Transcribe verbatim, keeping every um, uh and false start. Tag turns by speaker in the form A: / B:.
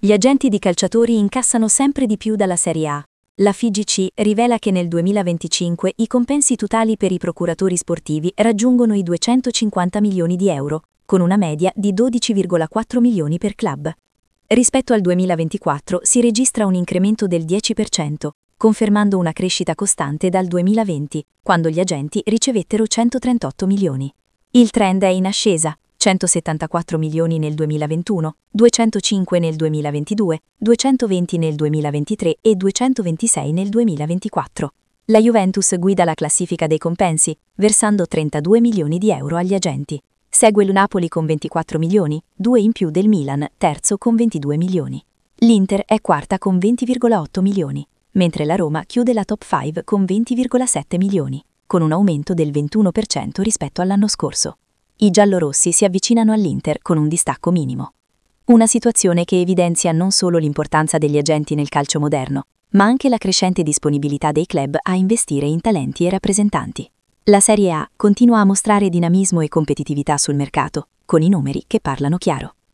A: Gli agenti di calciatori incassano sempre di più dalla Serie A. La F I G C rivela che nel duemilaventicinque i compensi totali per i procuratori sportivi raggiungono i duecentocinquanta milioni di euro, con una media di dodici virgola quattro milioni per club. Rispetto al duemilaventiquattro si registra un incremento del dieci per cento, confermando una crescita costante dal duemilaventi, quando gli agenti ricevettero centotrentotto milioni. Il trend è in ascesa, centosettantaquattro milioni nel duemilaventuno, duecentocinque nel duemilaventidue, duecentoventi nel duemilaventitré e duecentoventisei nel duemilaventiquattro. La Juventus guida la classifica dei compensi, versando trentadue milioni di euro agli agenti. Segue il Napoli con ventiquattro milioni, due in più del Milan, terzo con ventidue milioni. L'Inter è quarta con venti virgola otto milioni, mentre la Roma chiude la top cinque con venti virgola sette milioni, con un aumento del ventuno per cento rispetto all'anno scorso. I giallorossi si avvicinano all'Inter con un distacco minimo. Una situazione che evidenzia non solo l'importanza degli agenti nel calcio moderno, ma anche la crescente disponibilità dei club a investire in talenti e rappresentanti. La Serie A continua a mostrare dinamismo e competitività sul mercato, con i numeri che parlano chiaro.